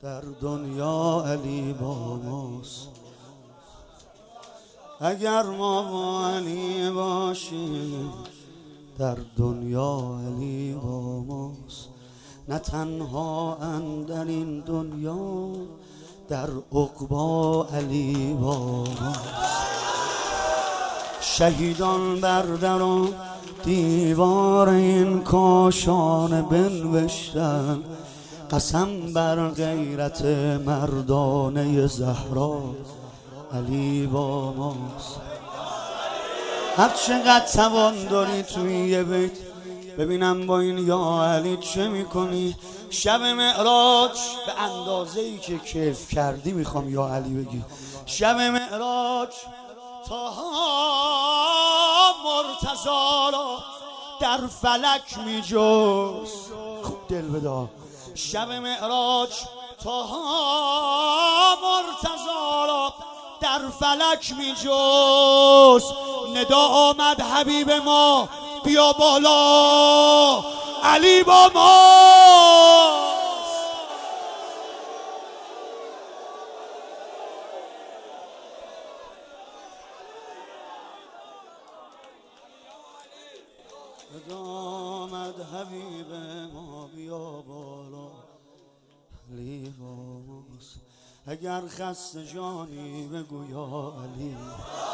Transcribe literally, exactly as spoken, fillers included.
در دنیا علی با ماست. اگر ما با علی باشیم در دنیا علی با ماست. نه تنها اندر این دنیا در عقبا علی با ماست. شهیدان بر در و دیوار این کاشانه بنوشتن قسم بر غیرت مردانه زهرا علی با ماست. هر چقدر توان داری توی یه بیت ببینم با این یا علی چه میکنی. شب معراج به اندازه ای که کیف کردی میخوام یا علی بگی. شب معراج تاها مرتضی را در فلک میجست. خوب دل بدا. شب معراج تاها مرتضی را در فلک میجست. ندا آمد حبیب ما بیا بالا علی با ما. ندا آمد حبیب ما بیا بالا علی با ماست. اگر خسته جانی بگو یا علی.